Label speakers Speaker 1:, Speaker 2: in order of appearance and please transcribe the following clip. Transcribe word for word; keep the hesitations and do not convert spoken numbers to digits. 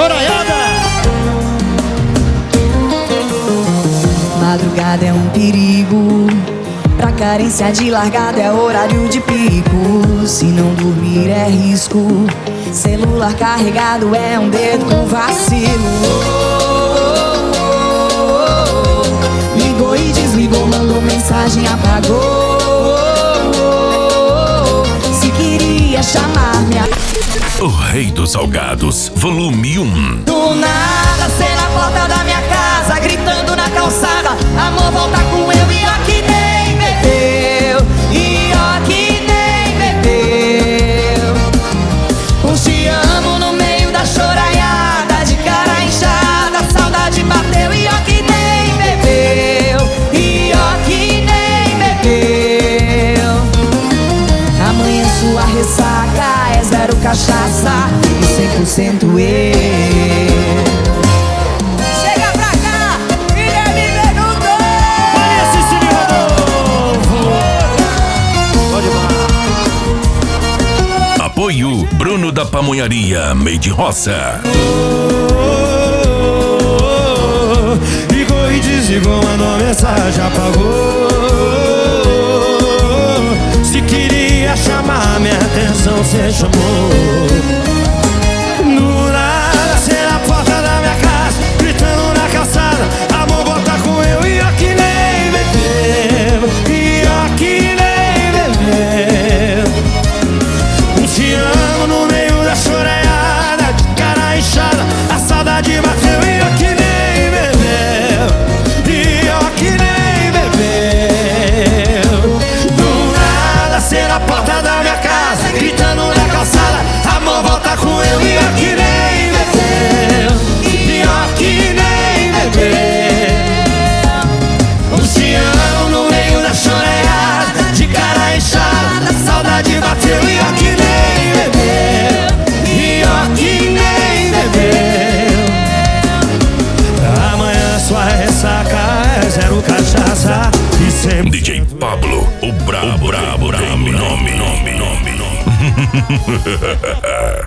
Speaker 1: choraiada.
Speaker 2: Madrugada é um perigo, pra carência de largada é horário de pico. Se não dormir é risco, celular carregado é um dedo com vacilo. Ligou e desligou, mandou mensagem, apagou. Se queria chamar minha...
Speaker 3: O Rei dos Salgados, volume um.
Speaker 2: Do nada, cê na porta da minha casa, gritando na calçada: amor, volta com eu. E ó que nem bebeu, e ó que nem bebeu. Um te amo no meio da choraiada, de cara inchada, saudade bateu. E ó que nem bebeu, e ó que nem bebeu. Amanhã sua ressaca é zero cachaça e cem por cento eu. Chega pra cá, Guilherme Benuto!
Speaker 1: Maria Cecília Rodolfo. Pode ir.
Speaker 3: Apoio Bruno da Pamonharia, Made Roça.
Speaker 1: Ligou e desligou, mandou mensagem, apagou. Se queria chamar minha atenção, cê chamou. No nada, cê na porta da minha casa, gritando na calçada: amor, volta com eu. E ó que nem bebeu, e ó que nem bebeu. Um te amo no meio da choraiada, de cara inchada, a saudade bateu. E ó que nem bebeu, e ó que nem bebeu. Do nada, cê na porta da minha casa, gritando na calçada: amor, volta com eu. E ó que nem bebeu, e ó que nem bebeu. Um te amo no meio da choraiada, de cara inchada, saudade bateu. E ó que nem bebeu, e ó que nem bebeu. Amanhã sua ressaca é zero cachaça e sempre...
Speaker 3: D J Pablo, o brabo, brabo, brabo, nome, nome, nome, nome.